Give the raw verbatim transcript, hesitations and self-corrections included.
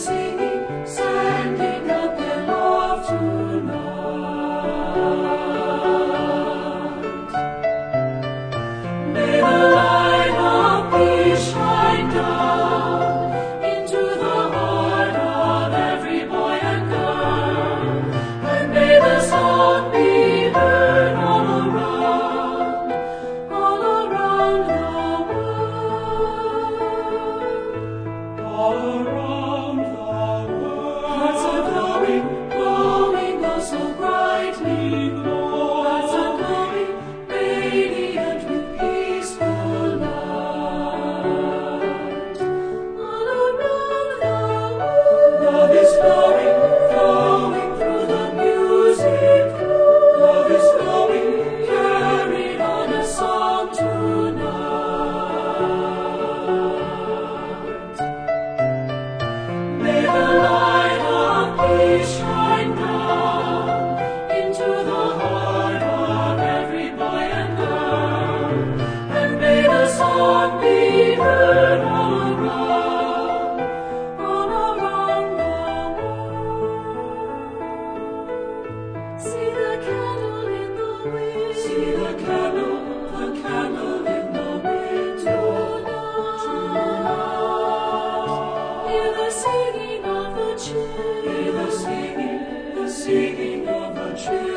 singing, sending out their love tonight. May the light of peace shine down into the heart of every boy and girl, and may the song be heard all around, all around the world, all around the world. Hearts are glowing, glowing, oh so brightly, hearts are glowing, radiant with peaceful light. All around the world, love is flowing, flowing through the music. Love is flowing, carried on a song tonight. May the light of peace shine down into the heart of every boy and girl, and may the song be heard all around, all around the world. See the candle in the wind. See the candle, the candle in the wind tonight. Hear the singing of the children. Hear the singing, the singing of the children.